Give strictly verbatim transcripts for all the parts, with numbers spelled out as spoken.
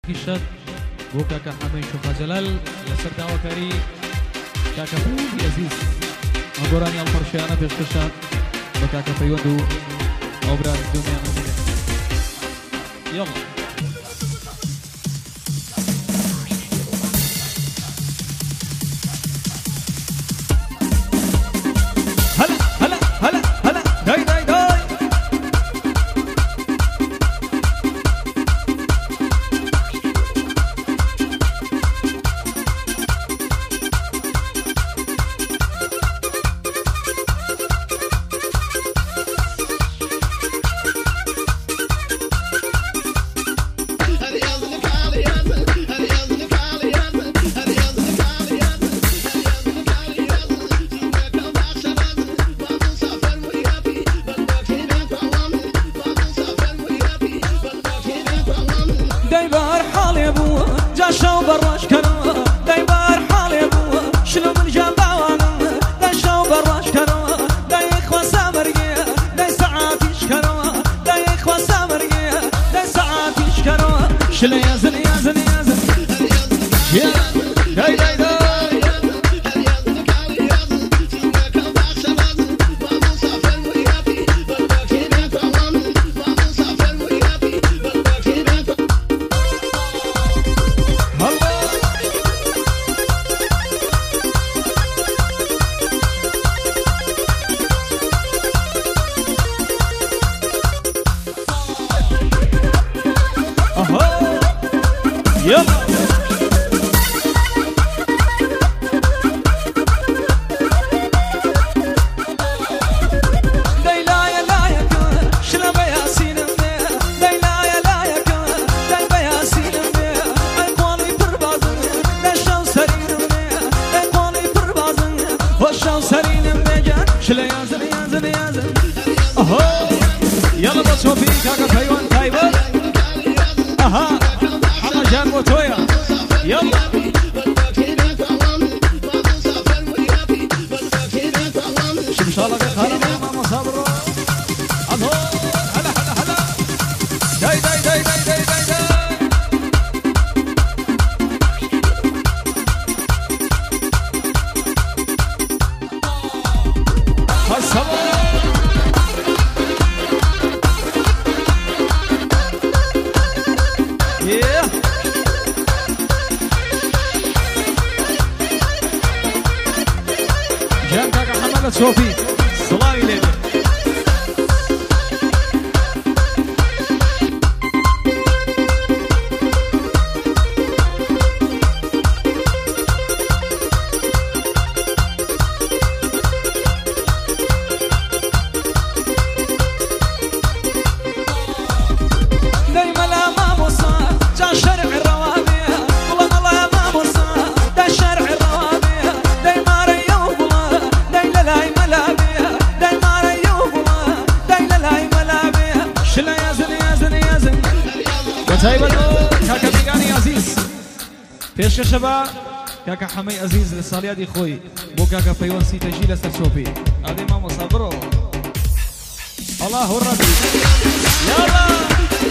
كيشات بو كاكا حمي شوخا جلال لسر دعوة كاري كاكا فيوندي عزيز أبوراني الفرشيانة بيشكشات بكاكا فيوندو أوبرار الدنيا نزيلة يلا هلا هلا هلا هلا داي داي داي جاشو براش كرو داي بار حالي بو شنو من جنب عوامم جاشو براش كرو داي اخوة سامرقية داي ساعاتي شكرو داي اخوة سامرقية داي ساعاتي شكرو شلي يازن يازن يازن داي داي داي يلا دايلايا لايا شلم ياسين دايلايا لايا داي بياسين ايقوني بربازن دشو سرين ايقوني بربازن وشو سرين مجا شلا يازن يازن يازن اهو يلا بصوا في كاكا فيوان تايبر اها جان موتويا يلا شوف ان شاء الله بخير يا ماما صبروا الله هلا هلا هلا داي داي داي داي داي داي داي الصبر yeah جان كاكا حمد صوفي صلاي ليلة دايما لا ما مصار جا شرع الروابي والله لا ما مصار دا شرع الروابي دايما ريوب الله دايلا لاي ملابي دايما ريوب الله دايلا لاي ملابي شلا يازن يازن يازن وتايبا كاكا بيغاني عزيز فيش شباب كاكا حمي عزيز للصاليادي خوي بو كاكا فيوان سيتا جي لسر صوفي هذه ماما صبروا الله الربي يلا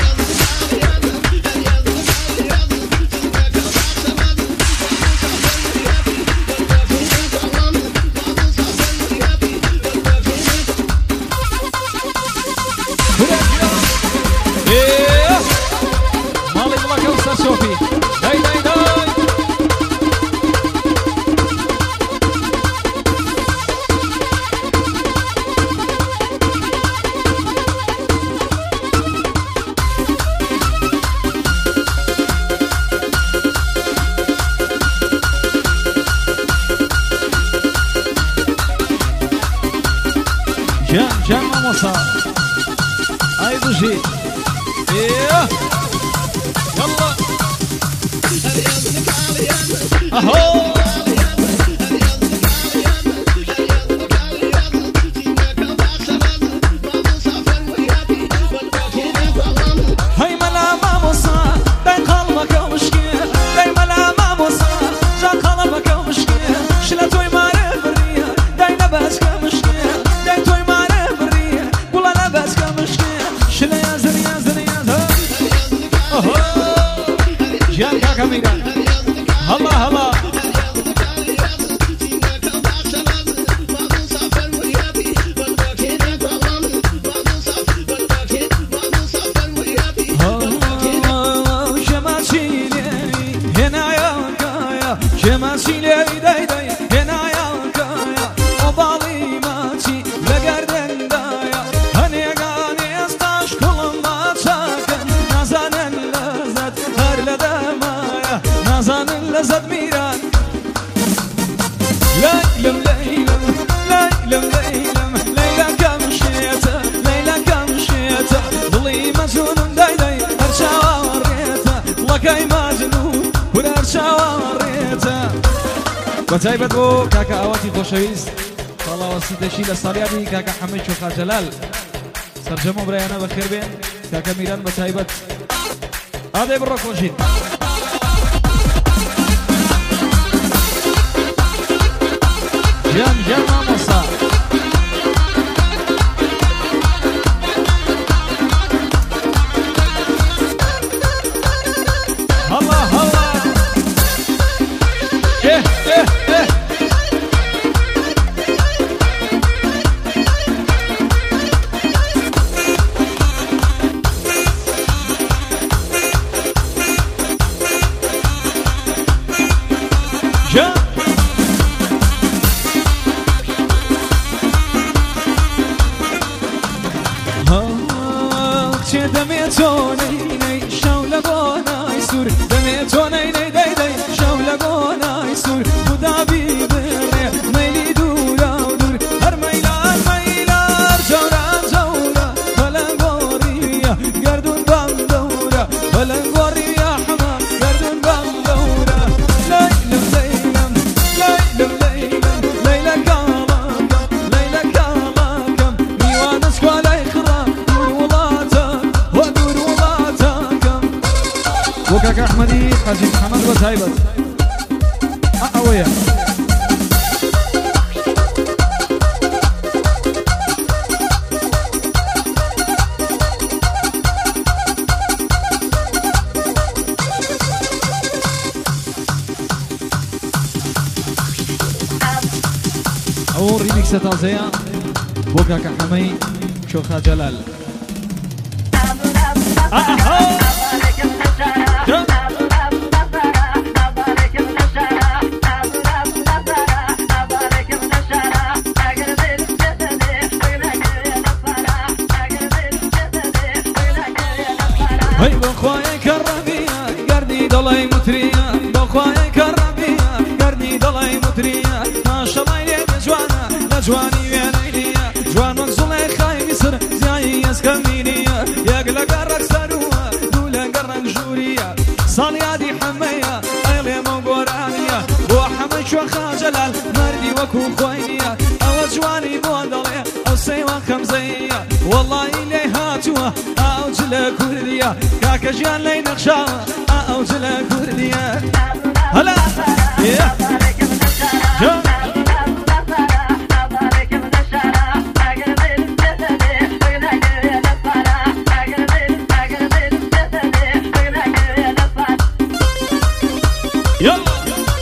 مالي بلاك وسط صوفي داي داي داي جان جان ما صار هاي بوجي ايه يلا اهو هاي ملا ما مصار داي قلبك ومشكير داي ملا ما مصار جا قلبك ومشكير شلا توي ماري بريه داي نبسك مشكير داي توي ماري بريه ولا نبسك مشكير شلا يازن يازن يازن كاكا ميران هلا هلا لذت ميران ليلم ليلم ليلم ليلم ليلى كم شيته ليلى كم شيته ضلي مجنون داي داي ارشا وريته لكاي مجنون ولا ارشا وريته بتايبت بو كاكا اواتي خوشويست والله وسيدشي لساليابي كاكا حميد شوخا جلال سرجمو بريانا بخير بين كاكا ميران بتايبت هذا بروكوجين جام جام مصا الله الله ايه ايه ايه جام دميتوني ني شاولا قونا يسور دميتوني ني داي داي شاولا قونا يسور ودابي بري ميلي دورا ودور هر ميلار ميلار جورا جورا فلنقوريا قردون باندورا فلنقوريا حما قردون باندورا ليلم ليلم ليلم ليلم ليلة كاماكم ليلة كاماكم ميوان سكوالا يخرا وكاكا احمدي حاجي محمد وتايبت اقوية او ريميكس تازية وكاكا حمي شوخا جلال اها هاي بخواي كربيا قردي ضلي متريا بخواي كربيا قردي ضلي متريا ما شاء الله يا جوانا لا جواني وينينيا جوان وزلي خاي مصر زي يسكمينيا يقلق الرقصروها دولا قرن جوريا صاليادي حميا ايلي موقورانيا وحمي شوخا جلال مردي وكو خوينيا او جواني بوندلي او سيوان خمزيا والله إلي هاتوا او جلا كرديا كاكا جيان لي نخشاوا او جلا كرديا هلا يا جا يلا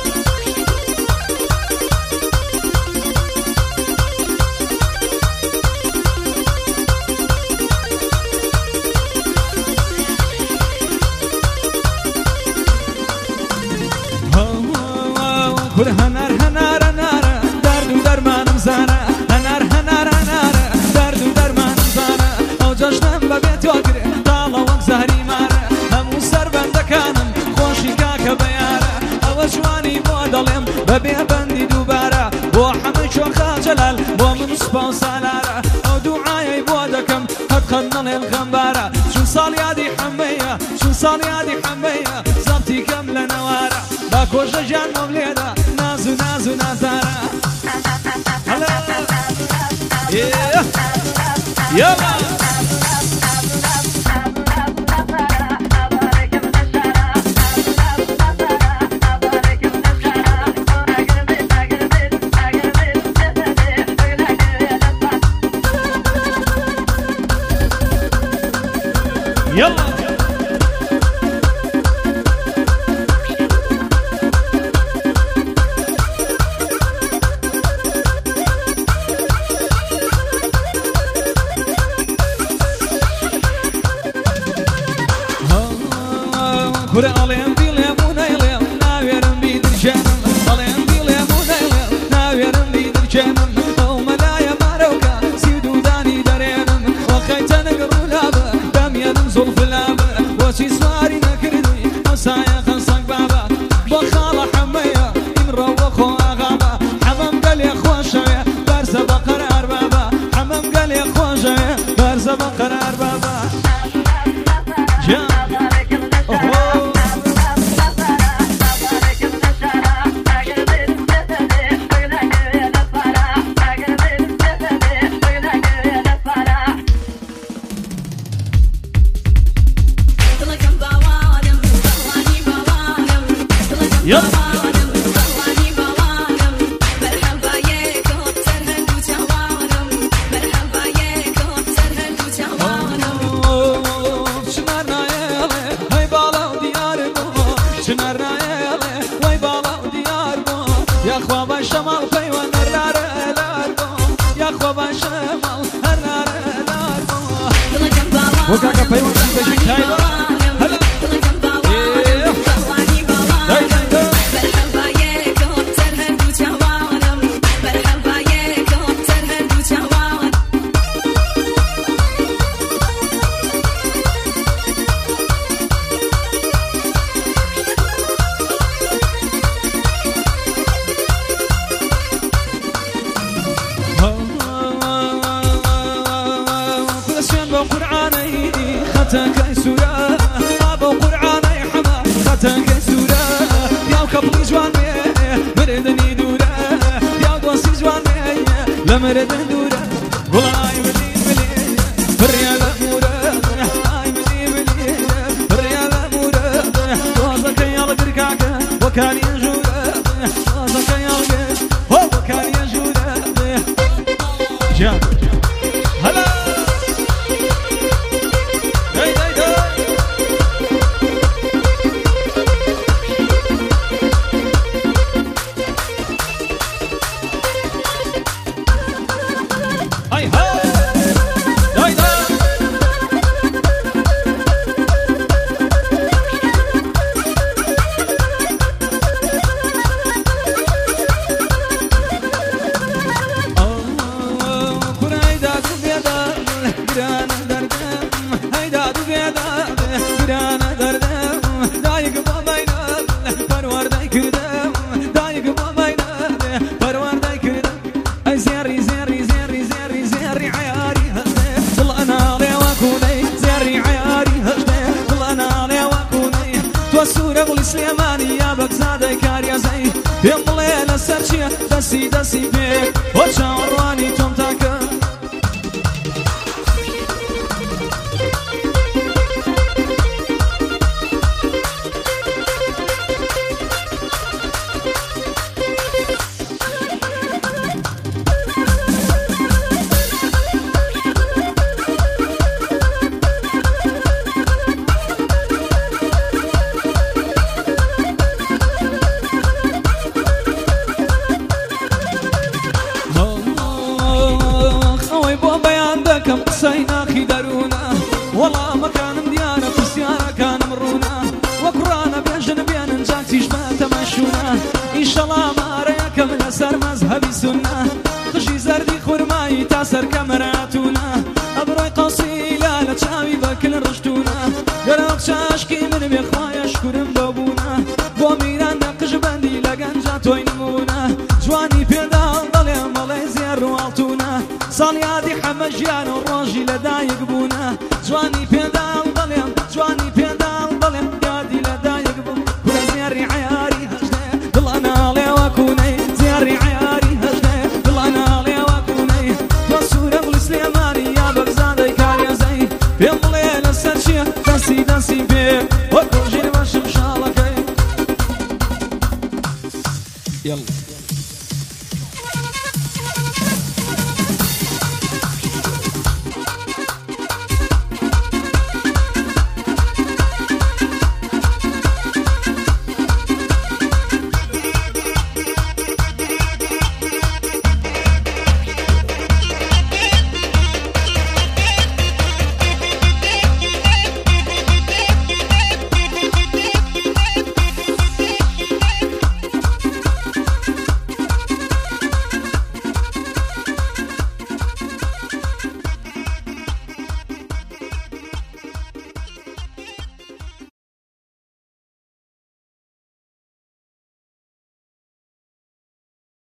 كل هنار هنار هنار درد ودرمان مزانا هنار هنار هنار درد ودرمان مزانا او جشنم ببيت وقري طالة وق زهري مارا همو سر بندكانم خوشي كاكا بيارا او جواني بودلم ببي بندي دوبارا بو حمي شوخا جلال بو من صفا وسالارا او دعاي بودكم هد خدنا الغنبارا شو صال يادي حمية شو صال يادي حمية زبطي كاملة نوارا باكوش جان موليدا نازو نازو نازارا هلا يلا يلا ورا عليهم بيلمون يلم ناويرم بيدر جانم عليهم بيلمون يلم ناويرم بيدر جانم وملايا ماروكا سيدو داني درينم وخيت نقرو لابا دميانم زلف لابا وشي سواري نكردي وسايا خلصك بابا بخالة حمية إن روخو أغابا حمام قال يا خوشايا بارزة بقرار بابا حمام قال يا خوشايا بارزة بقرار بابا جان وكاكا فيوان تشيك هايبا هلا خاتك سورة أبو قرعاني حما خاتك سورة يا كبلي جوان مردني دورة يا دوسي جوان لمردن دورة والله ملي ملي بريال مورة هاي ملي ملي بريال مورة وازك يا لقرقاك وكان يجورة وازك يا لقرقاك وكان يجورة جان هلا دسي دسي بيه وشاوراني توم تاكا سيناخي دارونا والله ما كان مديانا في السيارة كان مرونا وقرانا بيجن بين نجاكتي جماعة تمشونا إن شاء الله ما رأيك من أسر مذهبي سنة خشي زردي خرماي تاسر كامراتونا أبروي قصيلة لتشاوي بكل رشتونا قرق شاشكي من بيخوايا شكرم بابونا بوميران نقش بندي لقنجا توينمونا جواني بيدان ضلي ماليزيا روالتونا صاليادي حمجيان الراجي لدايق بونا جواني بيدان ضلي جواني بيدان ضلي يادي لدايق بونا ولا زياري عياري هجدي ضل أنا لي وكوني زياري عياري هجدي ضل أنا لي وكوني توسورة والسليماني يا بغزادي كاريا زي بيملي لسرشي دسي دسي بيه وكل جيري باش مشالكي يلا